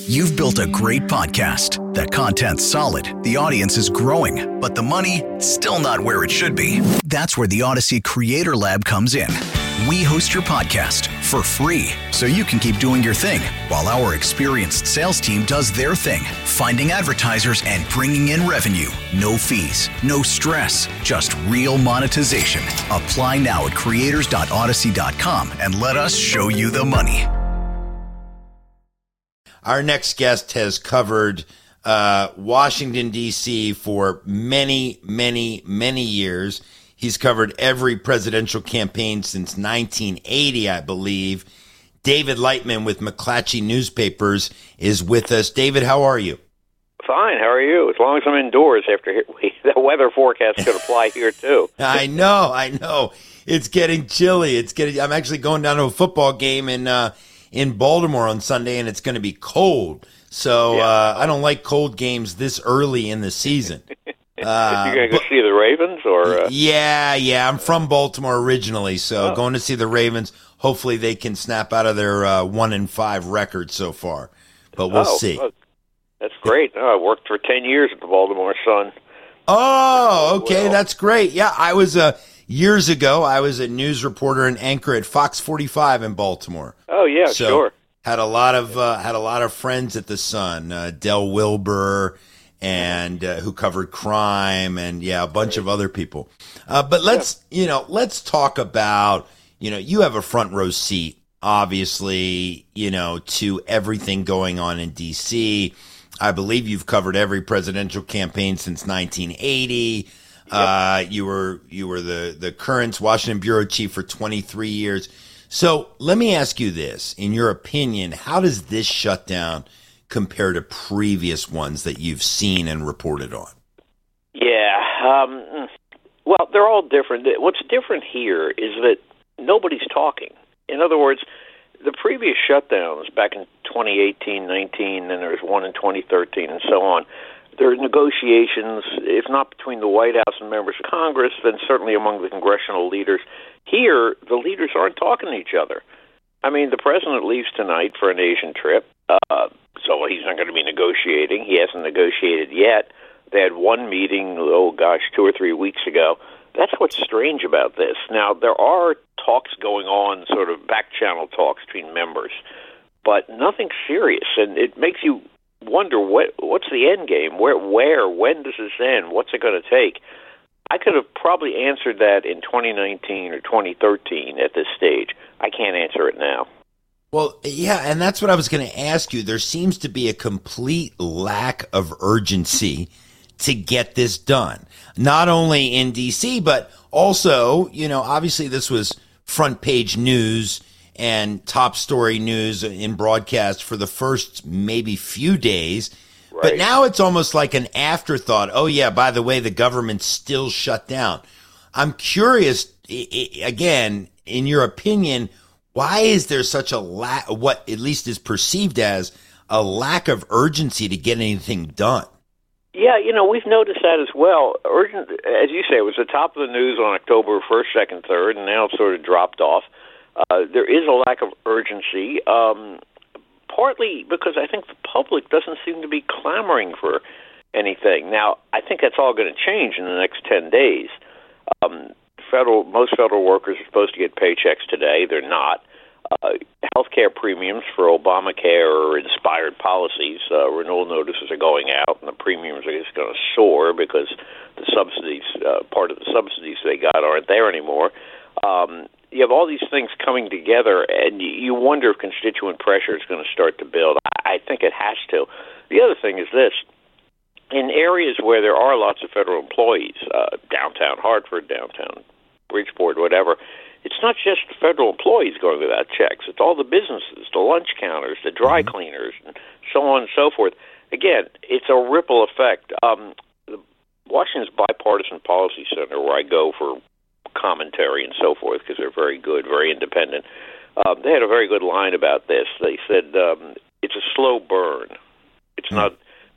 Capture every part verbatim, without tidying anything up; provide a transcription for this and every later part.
You've built a great podcast. The content's solid, the audience is growing, but the money, still not where it should be. That's where the Odyssey Creator Lab comes in. We host your podcast for free, so you can keep doing your thing, while our experienced sales team does their thing, finding advertisers and bringing in revenue. No fees, no stress, just real monetization. Apply now at creators dot odyssey dot com and let us show you the money. Our next guest has covered uh, Washington, D C for many, many, many years. He's covered every presidential campaign since nineteen eighty, I believe. David Lightman with McClatchy Newspapers is with us. David, how are you? Fine. How are you? As long as I'm indoors after the weather forecast could apply here too. I know. I know. It's getting chilly. It's getting. I'm actually going down to a football game in uh, in Baltimore on Sunday, and it's going to be cold. So Yeah. uh, I don't like cold games this early in the season. Uh, You're going to go see the Ravens, or uh... yeah, yeah. I'm from Baltimore originally, so Oh. going to see the Ravens. Hopefully, they can snap out of their uh, one and five record so far, but we'll oh, see. oh, that's great. Oh, I worked for ten years at the Baltimore Sun. Oh, okay, Well. that's great. Yeah, I was uh, years ago. I was a news reporter and anchor at Fox forty-five in Baltimore. Oh yeah, So, sure. Had a lot of uh, had a lot of friends at the Sun. Uh, Del Wilbur. And uh, who covered crime and yeah, a bunch of other people. Uh, but let's, you know, let's talk about, you know, you have a front row seat, obviously, you know, to everything going on in D C. I believe you've covered every presidential campaign since nineteen eighty. Yep. Uh, you were, you were the, the Currents Washington bureau chief for twenty-three years. So let me ask you this, in your opinion, how does this shutdown compared to previous ones that you've seen and reported on? Yeah. Um, well, they're all different. What's different here is that nobody's talking. In other words, the previous shutdowns back in twenty eighteen, nineteen, and there was one in twenty thirteen, and so on. There are negotiations, if not between the White House and members of Congress, then certainly among the congressional leaders. Here, the leaders aren't talking to each other. I mean, the president leaves tonight for an Asian trip. Uh, so he's not going to be negotiating. He hasn't negotiated yet. They had one meeting, oh gosh, two or three weeks ago. That's what's strange about this. Now, there are talks going on, sort of back-channel talks between members, but nothing serious. And it makes you wonder, what what's the end game? Where, where, when does this end? What's it going to take? I could have probably answered that in twenty nineteen or twenty thirteen at this stage. I can't answer it now. Well, yeah, and that's what I was going to ask you. There seems to be a complete lack of urgency to get this done. Not only in D C, but also, you know, obviously this was front page news and top story news in broadcast for the first maybe few days. Right. But now it's almost like an afterthought. Oh, yeah, by the way, the government's still shut down. I'm curious, again, in your opinion, why is there such a lack, what at least is perceived as a lack of urgency to get anything done? Yeah, you know, we've noticed that as well. Urgent, as you say, it was the top of the news on October first, second, third, and now it's sort of dropped off. Uh, there is a lack of urgency, um, partly because I think the public doesn't seem to be clamoring for anything. Now, I think that's all going to change in the next ten days. Um, federal, most federal workers are supposed to get paychecks today. They're not. Uh, healthcare premiums for Obamacare or inspired policies, uh, renewal notices are going out, and the premiums are just going to soar because the subsidies, uh, part of the subsidies they got aren't there anymore. Um, you have all these things coming together, and you wonder if constituent pressure is going to start to build. I think it has to. The other thing is this. In areas where there are lots of federal employees, uh, downtown Hartford, downtown Bridgeport, whatever, it's not just the federal employees going without checks. It's all the businesses, the lunch counters, the dry cleaners, and so on and so forth. Again, it's a ripple effect. Um, the Washington's Bipartisan Policy Center, where I go for commentary and so forth, because they're very good, very independent, um, they had a very good line about this. They said um, it's a slow burn. It's not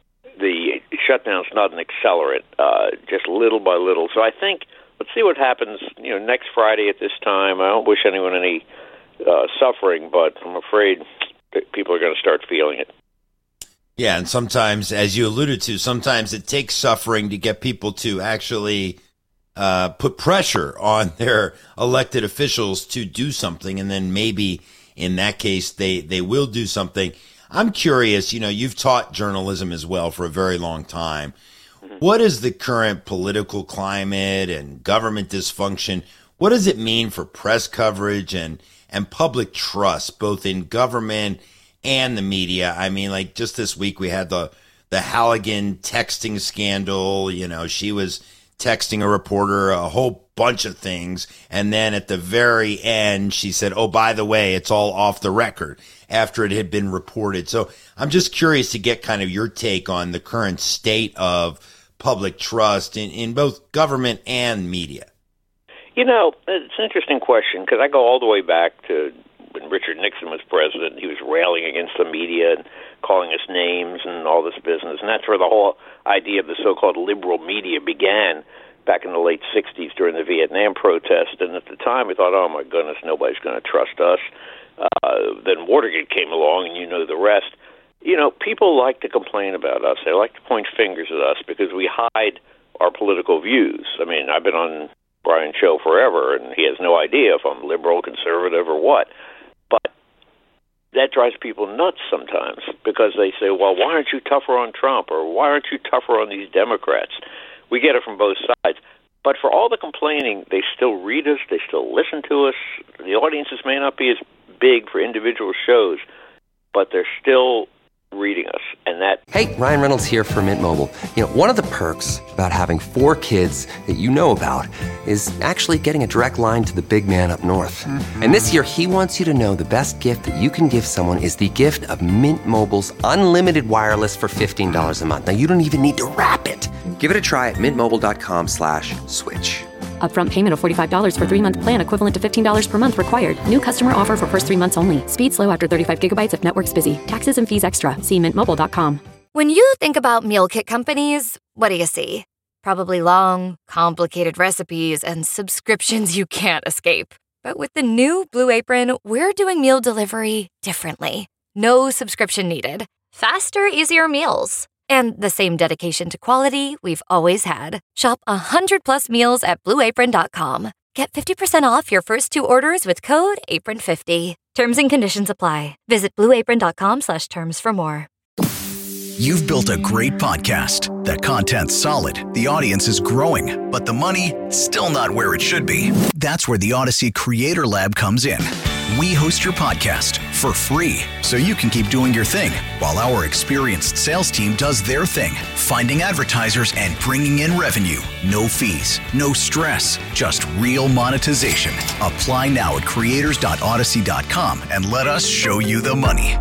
the shutdown's not an accelerant, uh, just little by little. So I think let's see what happens. You know, next Friday at this time. I don't wish anyone any uh, suffering, but I'm afraid that people are going to start feeling it. Yeah, and sometimes, as you alluded to, sometimes it takes suffering to get people to actually uh, put pressure on their elected officials to do something, and then maybe in that case they, they will do something. I'm curious, you know, you've taught journalism as well for a very long time. What is the current political climate and government dysfunction? What does it mean for press coverage and, and public trust, both in government and the media? I mean, like just this week we had the, the Halligan texting scandal. You know, she was texting a reporter a whole bunch of things. And then at the very end, she said, oh, by the way, it's all off the record after it had been reported. So I'm just curious to get kind of your take on the current state of public trust in, in both government and media. You know, it's an interesting question because I go all the way back to when Richard Nixon was president. He was railing against the media and calling us names and all this business. And that's where the whole idea of the so-called liberal media began back in the late sixties during the Vietnam protest. And at the time, we thought, oh, my goodness, nobody's going to trust us. Uh, then Watergate came along, and you know the rest. You know, people like to complain about us. They like to point fingers at us because we hide our political views. I mean, I've been on Brian's show forever, and he has no idea if I'm liberal, conservative, or what. But that drives people nuts sometimes because they say, well, why aren't you tougher on Trump, or why aren't you tougher on these Democrats? We get it from both sides. But for all the complaining, they still read us, they still listen to us. The audiences may not be as big for individual shows, but they're still reading us. And that Hey, Ryan Reynolds here for Mint Mobile. You know, one of the perks about having four kids that you know about is actually getting a direct line to the big man up north. Mm-hmm. And this year, he wants you to know the best gift that you can give someone is the gift of Mint Mobile's unlimited wireless for fifteen dollars a month. Now, you don't even need to wrap it. Give it a try at mintmobile.com slash switch. Upfront payment of forty-five dollars for three-month plan equivalent to fifteen dollars per month required. New customer offer for first three months only. Speed slow after thirty-five gigabytes if network's busy. Taxes and fees extra. See mint mobile dot com. When you think about meal kit companies, what do you see? Probably long, complicated recipes and subscriptions you can't escape. But with the new Blue Apron, we're doing meal delivery differently. No subscription needed. Faster, easier meals. And the same dedication to quality we've always had. Shop one hundred plus meals at blue apron dot com. Get fifty percent off your first two orders with code apron fifty. Terms and conditions apply. Visit blue apron dot com slash terms for more. You've built a great podcast. The content's solid, the audience is growing, but the money, still not where it should be. That's where the Odyssey Creator Lab comes in. We host your podcast for free so you can keep doing your thing while our experienced sales team does their thing, finding advertisers and bringing in revenue. No fees, no stress, just real monetization. Apply now at creators dot odyssey dot com and let us show you the money.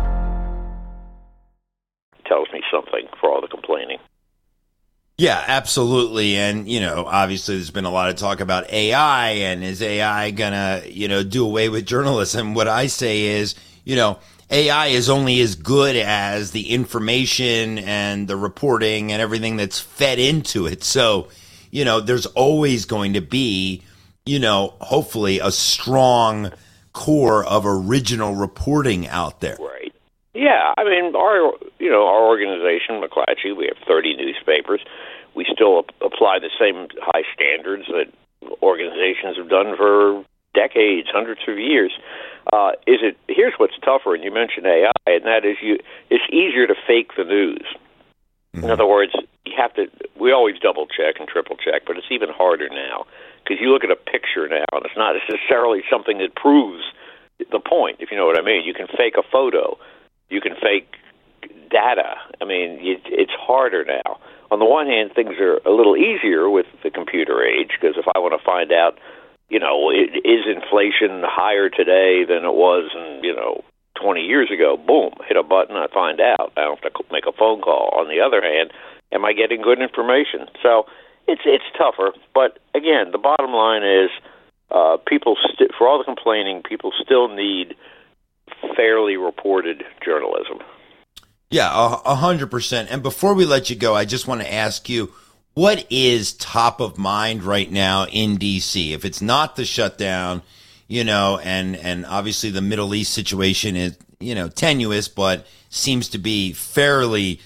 tells me something for all the complaining. Yeah, absolutely. And, you know, obviously there's been a lot of talk about A I and is A I going to, you know, do away with journalism? What I say is, you know, A I is only as good as the information and the reporting and everything that's fed into it. So, you know, there's always going to be, you know, hopefully a strong core of original reporting out there. Right. Yeah, I mean, our you know our organization, McClatchy, we have thirty newspapers. We still ap- apply the same high standards that organizations have done for decades, hundreds of years. Uh, is it? Here's what's tougher, and you mentioned A I, and that is you. It's easier to fake the news. Mm-hmm. In other words, you have to. We always double check and triple check, but it's even harder now because you look at a picture now, and it's not necessarily something that proves the point. If you know what I mean, you can fake a photo. You can fake data. I mean, it, it's harder now. On the one hand, things are a little easier with the computer age, because if I want to find out, you know, it, is inflation higher today than it was, in, you know, twenty years ago, boom, hit a button, I find out. I don't have to make a phone call. On the other hand, am I getting good information? So it's it's tougher. But, again, the bottom line is uh, people, st- for all the complaining, people still need fairly reported journalism. Yeah, a hundred percent. And before we let you go, I just want to ask you, what is top of mind right now in D C? If it's not the shutdown, you know, and, and obviously the Middle East situation is, you know, tenuous, but seems to be fairly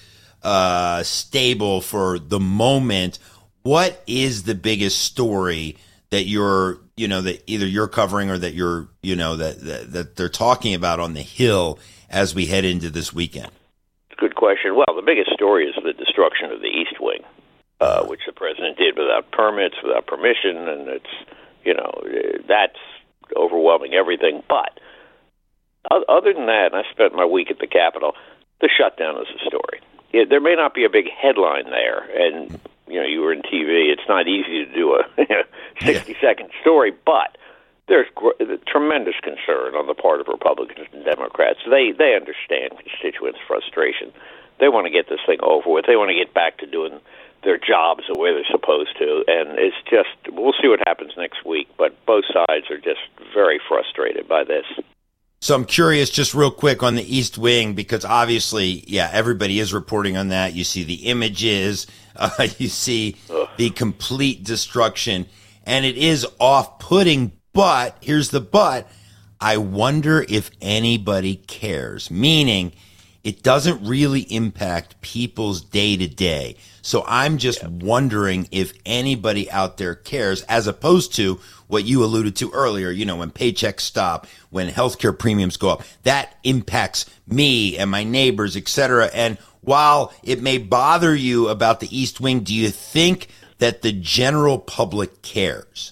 uh, stable for the moment. What is the biggest story that you're, you know, that either you're covering or that you're, you know, that, that, that they're talking about on the Hill as we head into this weekend? Good question. Well, the biggest story is the destruction of the East Wing, uh, which the president did without permits, without permission, and it's, you know, that's overwhelming everything. But other than that, and I spent my week at the Capitol, the shutdown is a story. Yeah, there may not be a big headline there, and you know, you were in T V. It's not easy to do a sixty-second story, but there's gr- tremendous concern on the part of Republicans and Democrats. They they understand constituents' frustration. They want to get this thing over with. They want to get back to doing their jobs the way they're supposed to, and it's just, we'll see what happens next week, but both sides are just very frustrated by this. So I'm curious, just real quick on the East Wing, because obviously, yeah, everybody is reporting on that. You see the images, uh, you see Ugh. the complete destruction, and it is off-putting, but here's the but, I wonder if anybody cares, meaning it doesn't really impact people's day-to-day. So I'm just yeah. wondering if anybody out there cares, as opposed to what you alluded to earlier, you know, when paychecks stop, when healthcare premiums go up, that impacts me and my neighbors, et cetera. And while it may bother you about the East Wing, do you think that the general public cares?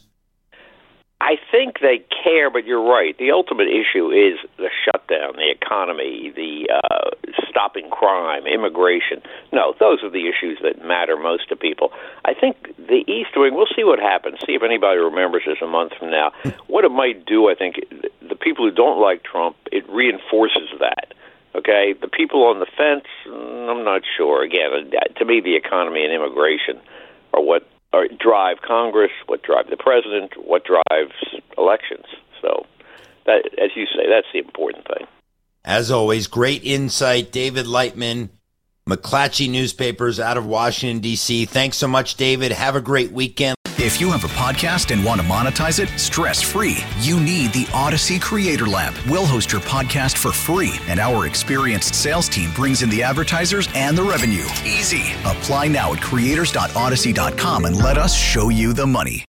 I think they care, but you're right. The ultimate issue is the shutdown, the economy, the uh, stopping crime, immigration. No, those are the issues that matter most to people. I think the East Wing, we'll see what happens, see if anybody remembers this a month from now. What it might do, I think, the people who don't like Trump, it reinforces that. Okay? The people on the fence, I'm not sure. Again, to me, the economy and immigration are what Or drive Congress, what drive the president, what drives elections. So, that, as you say, that's the important thing. As always, great insight. David Lightman, McClatchy Newspapers out of Washington, D C. Thanks so much, David. Have a great weekend. If you have a podcast and want to monetize it stress-free, you need the Odyssey Creator Lab. We'll host your podcast for free, and our experienced sales team brings in the advertisers and the revenue. Easy. Apply now at creators dot odyssey dot com and let us show you the money.